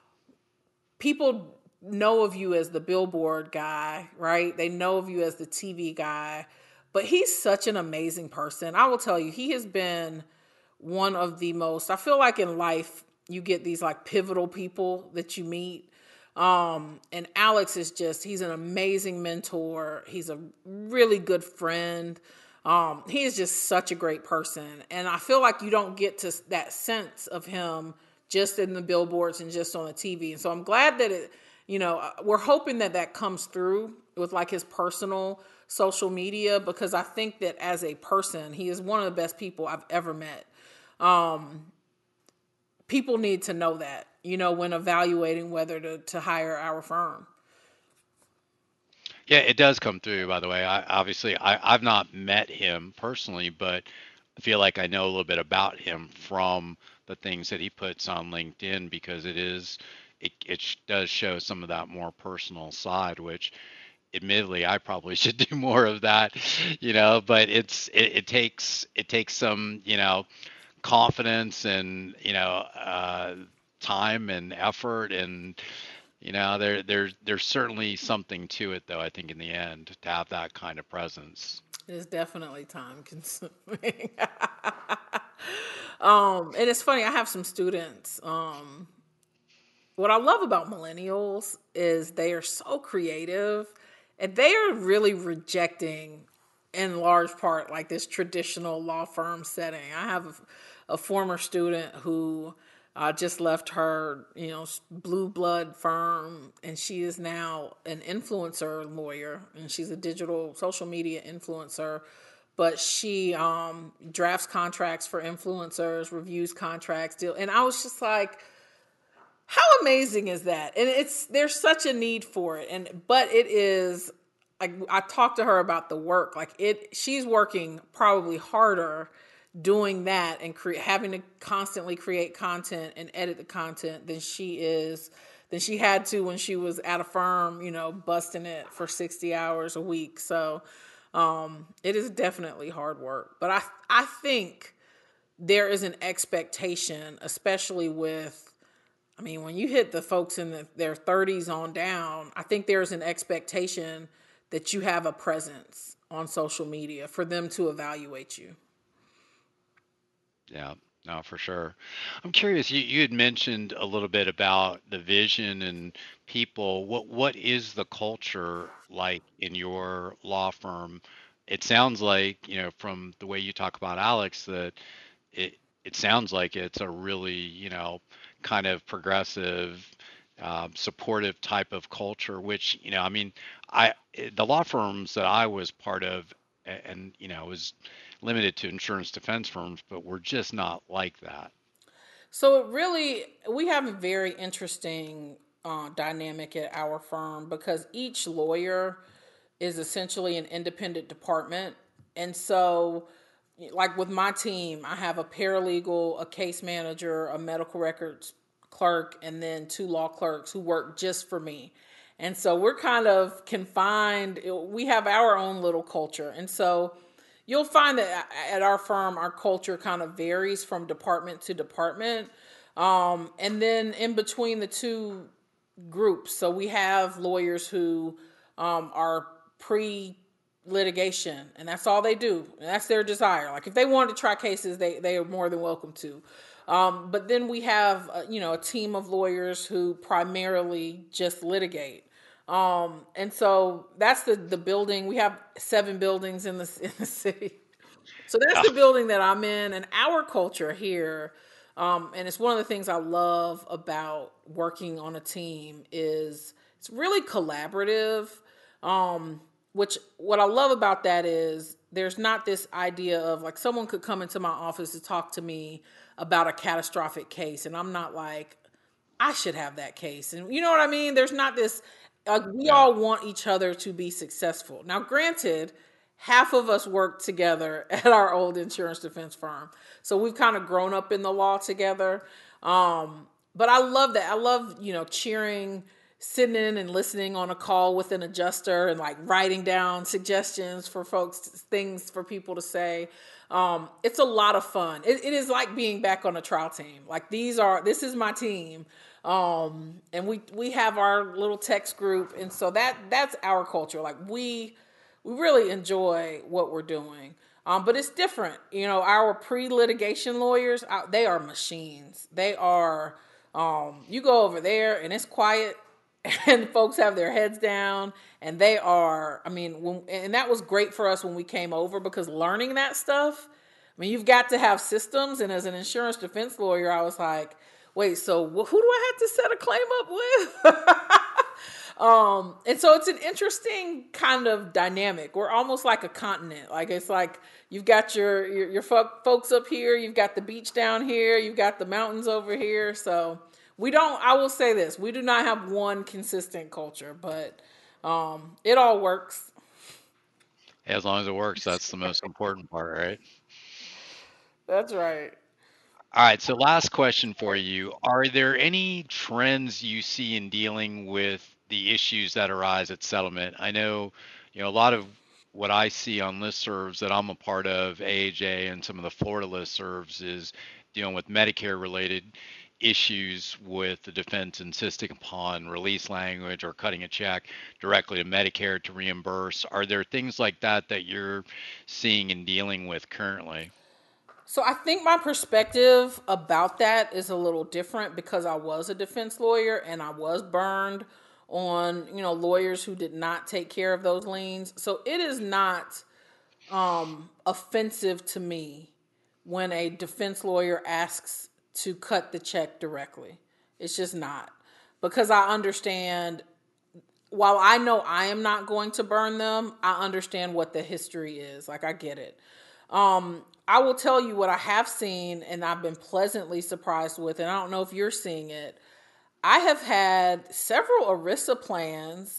Speaker 2: people know of you as the billboard guy, right? They know of you as the TV guy, but he's such an amazing person. I will tell you, he has been one of the most, I feel like in life, you get these like pivotal people that you meet. And Alex is he's an amazing mentor. He's a really good friend. He is just such a great person. And I feel like you don't get to that sense of him just in the billboards and just on the TV. And so I'm glad that we're hoping that that comes through with like his personal social media, because I think that as a person, he is one of the best people I've ever met. People need to know that, when evaluating whether to hire our firm.
Speaker 1: Yeah, it does come through, by the way. I've not met him personally, but I feel like I know a little bit about him from the things that he puts on LinkedIn, because it does show some of that more personal side, which admittedly I probably should do more of that, but it takes some, confidence and, time and effort, and there's certainly something to it, though, I think, in the end, to have that kind of presence.
Speaker 2: It is definitely time consuming. And it's funny, I have some students. What I love about millennials is they are so creative, and they are really rejecting, in large part, like this traditional law firm setting. I have a former student who just left her, blue blood firm, and she is now an influencer lawyer, and she's a digital social media influencer. But she drafts contracts for influencers, reviews contracts, deal, and I was just like, how amazing is that? And there's such a need for it. But it is like, I talked to her about the work. Like, she's working probably harder doing that and having to constantly create content and edit the content than she had to when she was at a firm, busting it for 60 hours a week. So it is definitely hard work. But I think there is an expectation, especially with, I mean, when you hit the folks in their 30s on down, I think there's an expectation that you have a presence on social media for them to evaluate you.
Speaker 1: Yeah, no, for sure. I'm curious, you had mentioned a little bit about the vision and people. What is the culture like in your law firm? It sounds like, from the way you talk about Alex, that it it sounds like it's a really, kind of progressive, supportive type of culture, which, I mean, the law firms that I was part of, and, it was limited to insurance defense firms, but we're just not like that.
Speaker 2: So we have a very interesting dynamic at our firm because each lawyer is essentially an independent department. And so, like with my team, I have a paralegal, a case manager, a medical records clerk, and then two law clerks who work just for me. And so we're kind of confined. We have our own little culture. And so you'll find that at our firm, our culture kind of varies from department to department. And then in between the two groups, so we have lawyers who are pre litigation, and that's all they do. And that's their desire. Like if they want to try cases, they are more than welcome to. But then we have, a team of lawyers who primarily just litigate. And so that's the building. We have 7 buildings in the city. So that's
Speaker 1: Yeah.
Speaker 2: the building that I'm in, and our culture here. And it's one of the things I love about working on a team is it's really collaborative. Which what I love about that is there's not this idea of like someone could come into my office to talk to me about a catastrophic case, and I'm not like, I should have that case. And you know what I mean? There's not this, like, we
Speaker 1: Yeah.
Speaker 2: all want each other to be successful. Now, granted, half of us worked together at our old insurance defense firm. So we've kind of grown up in the law together. But I love that. I love, cheering, sitting in and listening on a call with an adjuster and like writing down suggestions for folks, things for people to say. It's a lot of fun. It is like being back on a trial team. Like this is my team. And we have our little text group. And so that's our culture. Like we really enjoy what we're doing. But it's different. Our pre-litigation lawyers, they are machines. They are, you go over there and it's quiet and folks have their heads down and they are, I mean, and that was great for us when we came over because learning that stuff, I mean, you've got to have systems. And as an insurance defense lawyer, I was like, wait, so who do I have to set a claim up with? And so it's an interesting kind of dynamic. We're almost like a continent. Like it's like you've got your folks up here, you've got the beach down here, you've got the mountains over here. So we don't. I will say this: we do not have one consistent culture, but it all works.
Speaker 1: As long as it works, that's the most important part, right?
Speaker 2: That's right.
Speaker 1: All right, so last question for you. Are there any trends you see in dealing with the issues that arise at settlement? I know, a lot of what I see on listservs that I'm a part of, AAJ and some of the Florida listservs, is dealing with Medicare related issues with the defense insisting upon release language or cutting a check directly to Medicare to reimburse. Are there things like that that you're seeing and dealing with currently?
Speaker 2: So I think my perspective about that is a little different because I was a defense lawyer and I was burned on, lawyers who did not take care of those liens. So it is not offensive to me when a defense lawyer asks to cut the check directly. It's just not. Because I understand, while I know I am not going to burn them, I understand what the history is. Like, I get it. I will tell you what I have seen and I've been pleasantly surprised with, and I don't know if you're seeing it. I have had several ERISA plans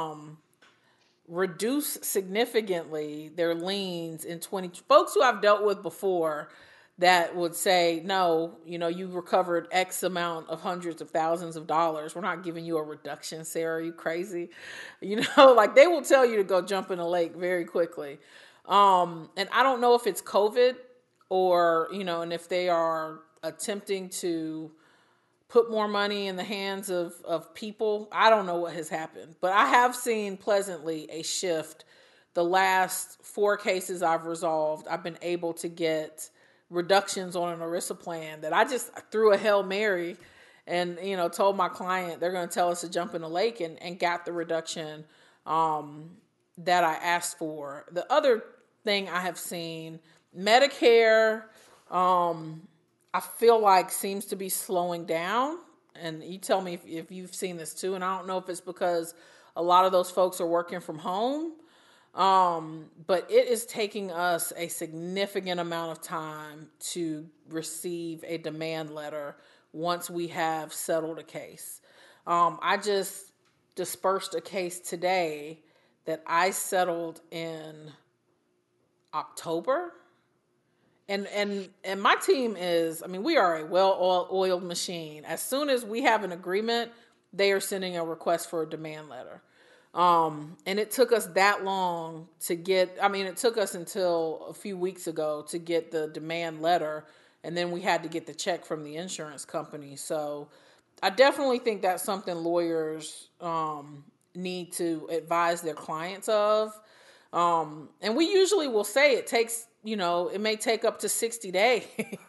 Speaker 2: reduce significantly their liens in 20 folks who I've dealt with before that would say, no, you recovered X amount of hundreds of thousands of dollars. We're not giving you a reduction, Sarah. Are you crazy? Like they will tell you to go jump in a lake very quickly. And I don't know if it's COVID or, and if they are attempting to put more money in the hands of people. I don't know what has happened, but I have seen pleasantly a shift. The last 4 cases I've resolved, I've been able to get reductions on an ERISA plan that I just threw a Hail Mary and, told my client they're going to tell us to jump in the lake and got the reduction that I asked for. The other thing I have seen, Medicare, I feel like seems to be slowing down. And you tell me if you've seen this too. And I don't know if it's because a lot of those folks are working from home. But it is taking us a significant amount of time to receive a demand letter once we have settled a case. I just dispersed a case today that I settled in October. And my team is, I mean, we are a well-oiled machine. As soon as we have an agreement, they are sending a request for a demand letter. And it took us that long to get, I mean, it took us until a few weeks ago to get the demand letter, and then we had to get the check from the insurance company. So I definitely think that's something lawyers need to advise their clients of. And we usually will say it takes, it may take up to 60 days.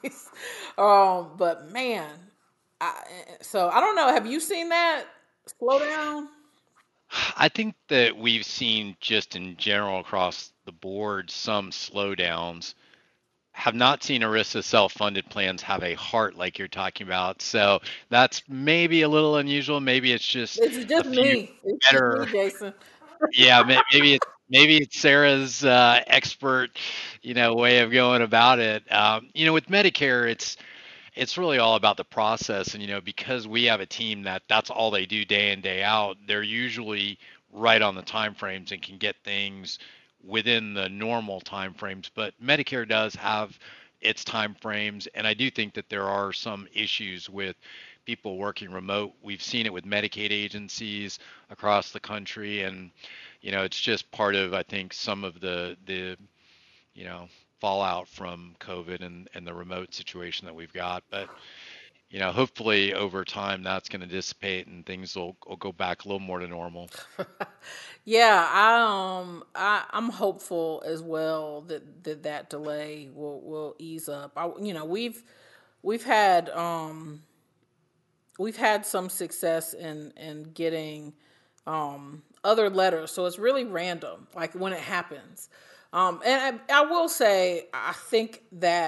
Speaker 2: But man, so I don't know. Have you seen that slow down?
Speaker 1: I think that we've seen just in general across the board some slowdowns. Have not seen ERISA self-funded plans have a heart like you're talking about. So that's maybe a little unusual. Maybe it's just
Speaker 2: It's
Speaker 1: a
Speaker 2: just
Speaker 1: few
Speaker 2: me. It's just me,
Speaker 1: better.
Speaker 2: Jason.
Speaker 1: Yeah, maybe it's Sarah's expert, way of going about it. With Medicare, it's really all about the process, and because we have a team that's all they do day in day out, they're usually right on the time frames and can get things within the normal time frames. But Medicare does have its time frames, and I do think that there are some issues with people working remote. We've seen it with Medicaid agencies across the country, and it's just part of, I think, some of the you know fallout from COVID and the remote situation that we've got. But hopefully over time that's going to dissipate and things will go back a little more to normal.
Speaker 2: Yeah, I'm hopeful as well that delay will ease up. We've had we've had some success in getting other letters, so it's really random, like when it happens. And I will say, I think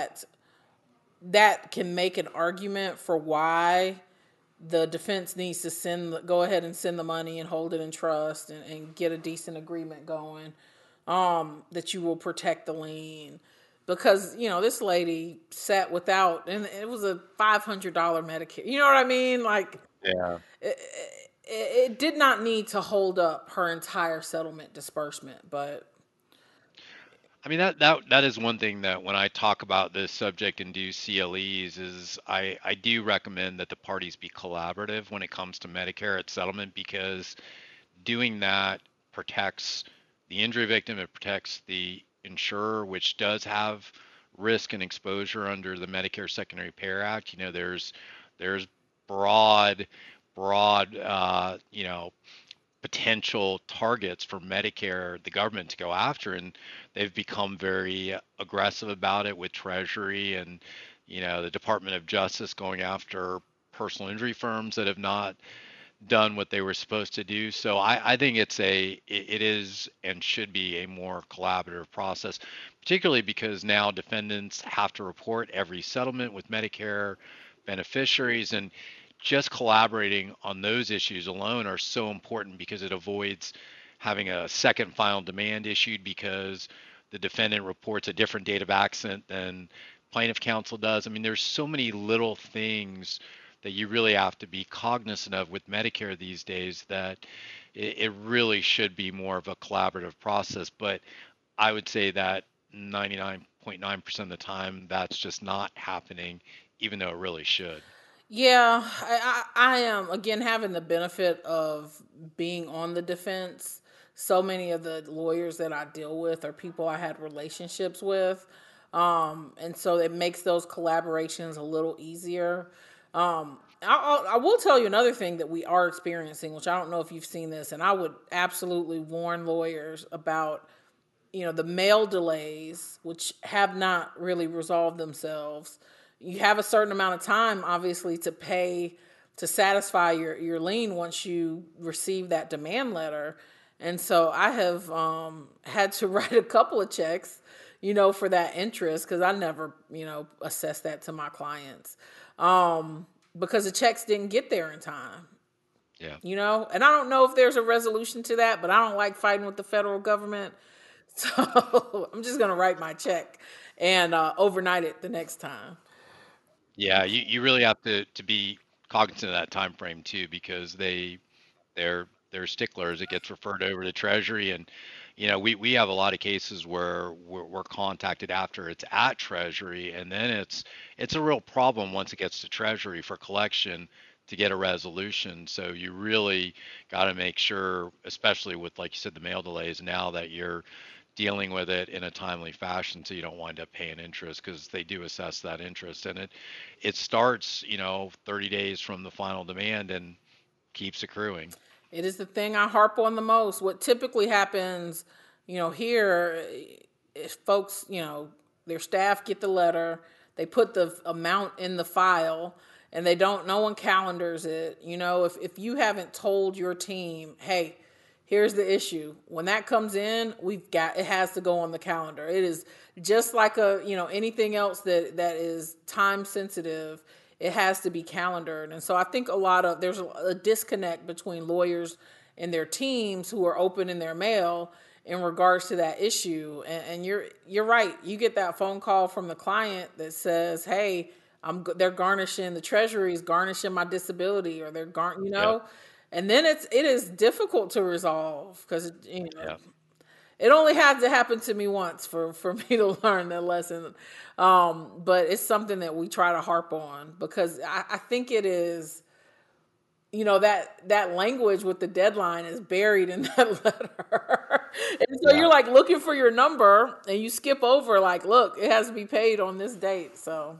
Speaker 2: that can make an argument for why the defense needs to go ahead and send the money and hold it in trust and get a decent agreement going, that you will protect the lien. Because, this lady sat without, and it was a $500 Medicare. You know what I mean? Like,
Speaker 1: Yeah.
Speaker 2: it did not need to hold up her entire settlement disbursement. But
Speaker 1: I mean, that is one thing that when I talk about this subject and do CLEs is I do recommend that the parties be collaborative when it comes to Medicare at settlement, because doing that protects the injury victim, it protects the insurer, which does have risk and exposure under the Medicare Secondary Payer Act. There's broad, broad, potential targets for Medicare, the government to go after, and they've become very aggressive about it with Treasury and the Department of Justice going after personal injury firms that have not done what they were supposed to do. So I think it is and should be a more collaborative process, particularly because now defendants have to report every settlement with Medicare beneficiaries, and just collaborating on those issues alone are so important because it avoids having a second final demand issued because the defendant reports a different date of accident than plaintiff counsel does. I mean, there's so many little things that you really have to be cognizant of with Medicare these days that it really should be more of a collaborative process. But I would say that 99.9% of the time, that's just not happening, even though it really should.
Speaker 2: yeah, I am again having the benefit of being on the defense. So many of the lawyers that I deal with are people I had relationships with, and so it makes those collaborations a little easier. I will tell you another thing that we are experiencing, which I don't know if you've seen this, and I would absolutely warn lawyers about. The mail delays, which have not really resolved themselves. You have a certain amount of time, obviously, to pay to satisfy your lien once you receive that demand letter. And so I have had to write a couple of checks, for that interest, because I never, assess that to my clients, because the checks didn't get there in time.
Speaker 1: Yeah.
Speaker 2: And I don't know if there's a resolution to that, but I don't like fighting with the federal government. So I'm just going to write my check and overnight it the next time.
Speaker 1: Yeah, you really have to be cognizant of that time frame too, because they're sticklers. It gets referred over to Treasury, and we have a lot of cases where we're contacted after it's at Treasury, and then it's a real problem once it gets to Treasury for collection to get a resolution. So you really got to make sure, especially with, like you said, the mail delays now, that you're dealing with it in a timely fashion so you don't wind up paying interest, because they do assess that interest, and it starts 30 days from the final demand and keeps accruing.
Speaker 2: It is the thing I harp on the most. What typically happens, here, is folks, their staff get the letter, they put the amount in the file, and no one calendars it. If you haven't told your team, hey, here's the issue. When that comes in, it has to go on the calendar. It is just like anything else that is time sensitive. It has to be calendared. And so I think there's a disconnect between lawyers and their teams who are opening their mail in regards to that issue. And you're right. You get that phone call from the client that says, hey, they're garnishing, the Treasury is garnishing my disability, or
Speaker 1: Yep.
Speaker 2: and then it is difficult to resolve, because
Speaker 1: Yeah.
Speaker 2: it only had to happen to me once for me to learn that lesson. But it's something that we try to harp on, because I think it is, that language with the deadline is buried in that letter. And so
Speaker 1: Yeah.
Speaker 2: you're like looking for your number and you skip over, like, look, it has to be paid on this date. So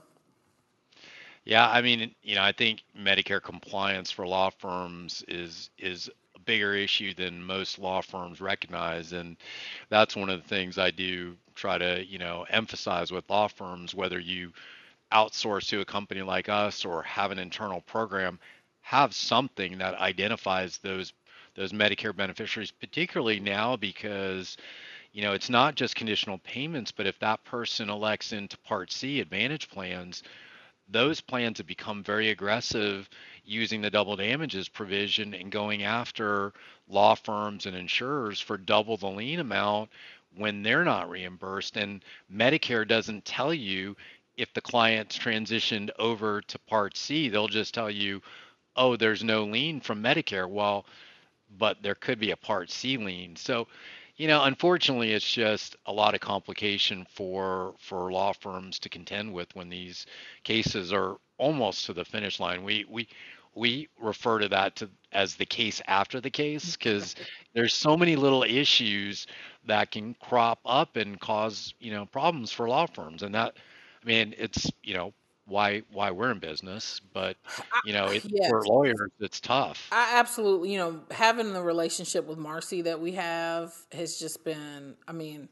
Speaker 1: Yeah, I mean, I think Medicare compliance for law firms is a bigger issue than most law firms recognize, and that's one of the things I do try to, emphasize with law firms, whether you outsource to a company like us or have an internal program, have something that identifies those Medicare beneficiaries, particularly now, because it's not just conditional payments, but if that person elects into Part C Advantage plans, those plans have become very aggressive using the double damages provision and going after law firms and insurers for double the lien amount when they're not reimbursed. And Medicare doesn't tell you if the client's transitioned over to Part C. They'll just tell you, oh, there's no lien from Medicare. Well, but there could be a Part C lien. So, unfortunately, it's just a lot of complication for law firms to contend with when these cases are almost to the finish line. We refer to that as the case after the case, because there's so many little issues that can crop up and cause problems for law firms, and that, I mean, it's why we're in business, but for
Speaker 2: yes,
Speaker 1: lawyers it's tough.
Speaker 2: I absolutely, having the relationship with Marcy that we have has just been, I mean,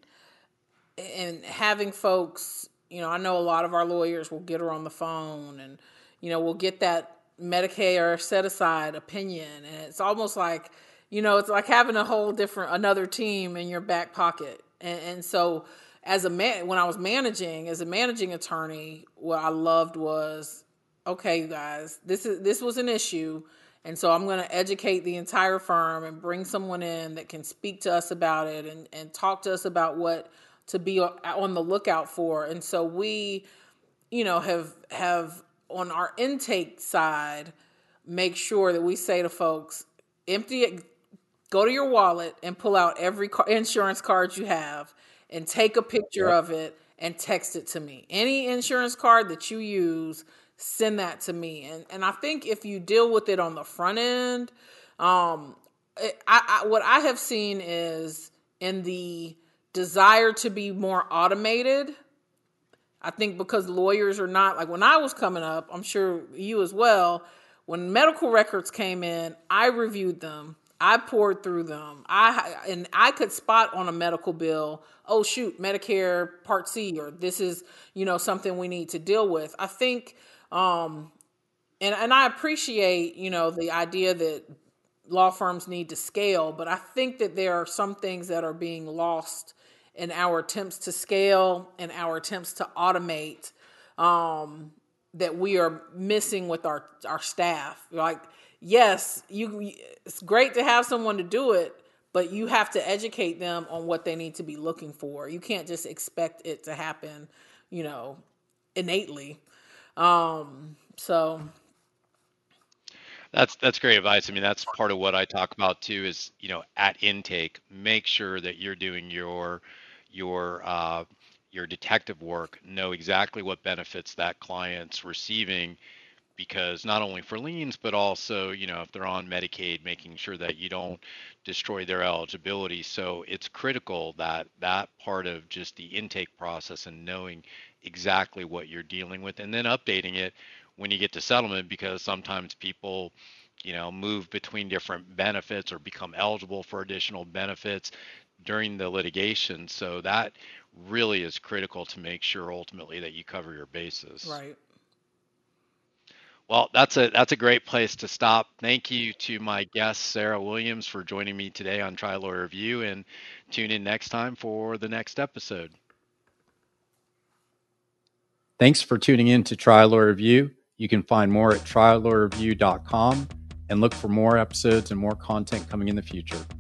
Speaker 2: and having folks, I know a lot of our lawyers will get her on the phone, and, we'll get that Medicare set aside opinion. And it's almost like, it's like having another team in your back pocket. And so when I was managing, as a managing attorney, what I loved was, okay, you guys, this was an issue. And so I'm going to educate the entire firm and bring someone in that can speak to us about it, and talk to us about what to be on the lookout for. And so we, have on our intake side, make sure that we say to folks, empty it, go to your wallet and pull out every insurance card you have, and take a picture
Speaker 1: Yep.
Speaker 2: of it and text it to me. Any insurance card that you use, send that to me. And I think if you deal with it on the front end, what I have seen is, in the desire to be more automated, I think because lawyers are not, like when I was coming up, I'm sure you as well, when medical records came in, I reviewed them. I poured through them. I could spot on a medical bill, oh shoot, Medicare Part C, or this is, something we need to deal with. I think, and I appreciate, the idea that law firms need to scale, but I think that there are some things that are being lost in our attempts to scale and our attempts to automate that we are missing with our staff. Like, yes, it's great to have someone to do it, but you have to educate them on what they need to be looking for. You can't just expect it to happen, innately. So
Speaker 1: That's great advice. I mean, that's part of what I talk about too is, at intake, make sure that you're doing your detective work, know exactly what benefits that client's receiving, because not only for liens, but also, if they're on Medicaid, making sure that you don't destroy their eligibility. So it's critical that that part of just the intake process and knowing exactly what you're dealing with and then updating it when you get to settlement, because sometimes people, move between different benefits or become eligible for additional benefits during the litigation. So that really is critical to make sure ultimately that you cover your bases.
Speaker 2: right.
Speaker 1: Well, that's a great place to stop. Thank you to my guest, Sarah Williams, for joining me today on Trial Lawyer Review, and tune in next time for the next episode. Thanks for tuning in to Trial Lawyer Review. You can find more at triallawyerreview.com and look for more episodes and more content coming in the future.